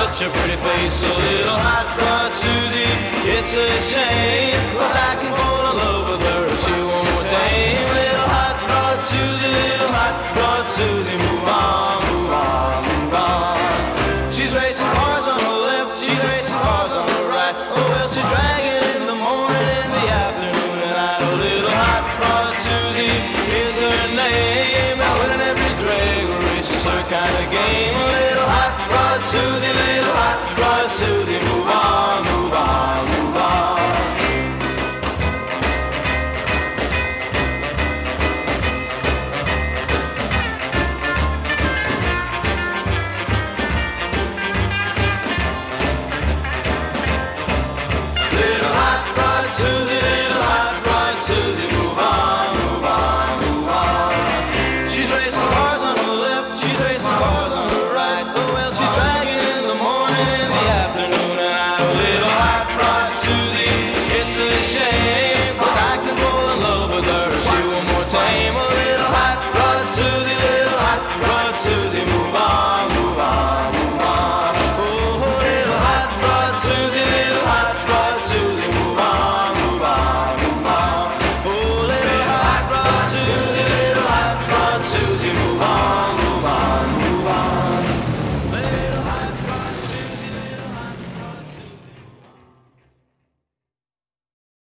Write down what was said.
such a pretty face, a little hot rod Susie. It's a shame, 'cause I can fall in love with her if she won't tame. Little hot rod Susie, little hot rod Susie, move on, move on, move on. She's racing cars on the left, she's racing cars on the right. Oh well, she's dragging in the morning, in the afternoon and night. A little hot rod Susie is her name, and winning every drag race is her kind of game. A little hot rod Susie.